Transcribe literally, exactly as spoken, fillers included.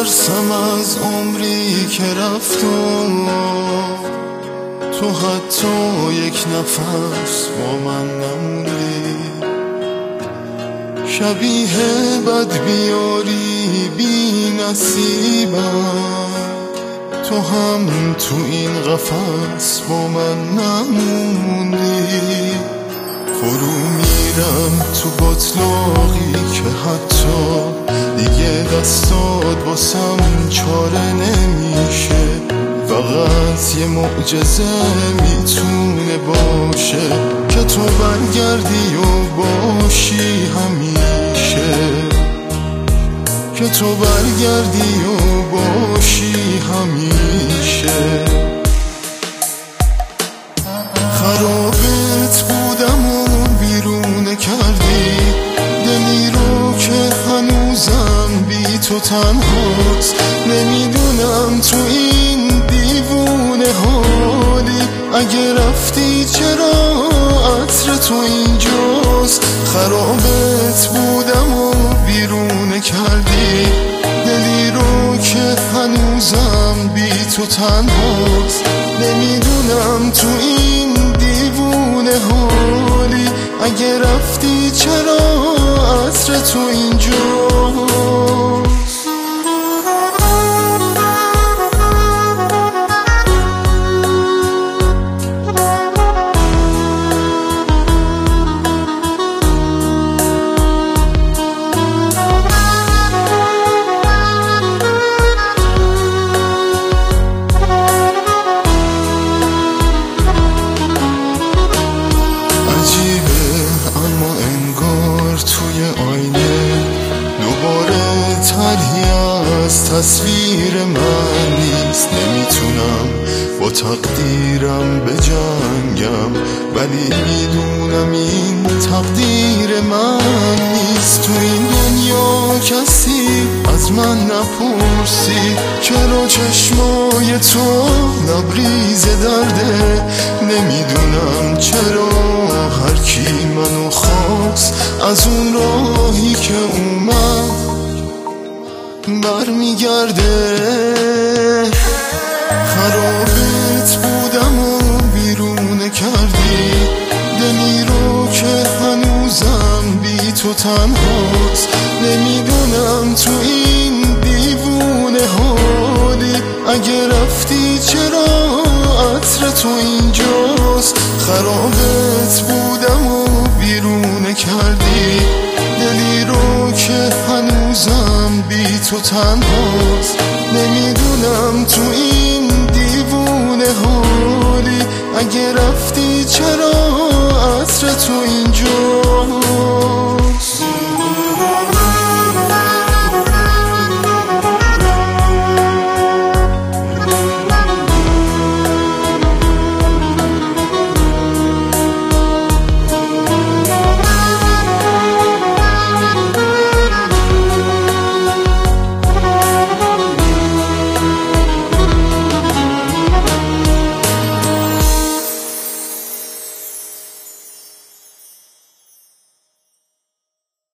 میترسم از عمری که رفت و تو حتی یک نفس با من نموندی. شبیه بد بیاری بی نصیبم، تو هم تو این قفس با من نموندی. فرو میرم تو بطلاقی که حتی دیگه دستات واسم چاره نمیشه. فقط یه معجزه میتونه باشه که تو برگردی و باشی همیشه، که تو برگردی و باشی همیشه. خرابت بودم و بیرون کردی دلی رو که هنوزم بی تو تنهاست. نمیدونم تو این دیوونه حالی، اگه رفتی چرا عطر تو اینجاست. خرابت بودم و بیرون کردی دلی رو که هنوزم بی تو تنهاست. نمیدونم تو این دیوونه حالی، اگه رفتی چرا عطر تو اینجاست. تصویر من نیست، نمیتونم با تقدیرم بجنگم، ولی میدونم این تقدیر من نیست. تو این دنیا کسی از من نپرسی چرا چشمای تو لبریز درده. نمیدونم چرا هر کی منو خواست از اون راهی که اومد برمیگرده. خرابت بودم و بیرون کردی دلی رو که هنوزم بی تو تنهاست. نمیدونم تو این دیوونه حالی، اگه رفتی چرا عطر تو اینجاست. خرابت بودم و بیرون کردی دلی رو که هنوزم بی تو تنهاست. نمیدونم تو این دیوونه حالی، اگه رفتی چرا عطر تو اینجا.